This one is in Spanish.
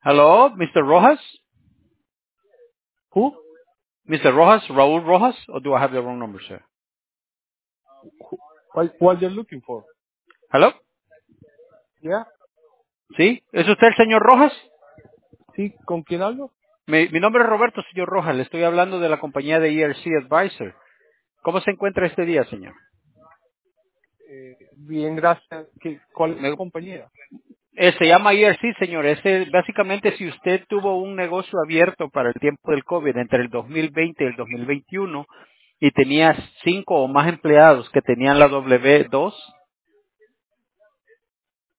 Hello, Mr. Rojas? Who? Mr. Rojas, Raúl Rojas, or do I have the wrong number, sir? What you're looking for? Hello? Yeah. ¿Sí? ¿Es usted el señor Rojas? Sí, ¿con quién hablo? Mi nombre es Roberto, señor Rojas. Le estoy hablando de la compañía de ERC Advisor. ¿Cómo se encuentra este día, señor? Bien, gracias. ¿Cuál es su Me- compañía? Se llama ERC, señor. Básicamente, si usted tuvo un negocio abierto para el tiempo del COVID entre el 2020 y el 2021 y tenía 5 o más empleados que tenían la W2,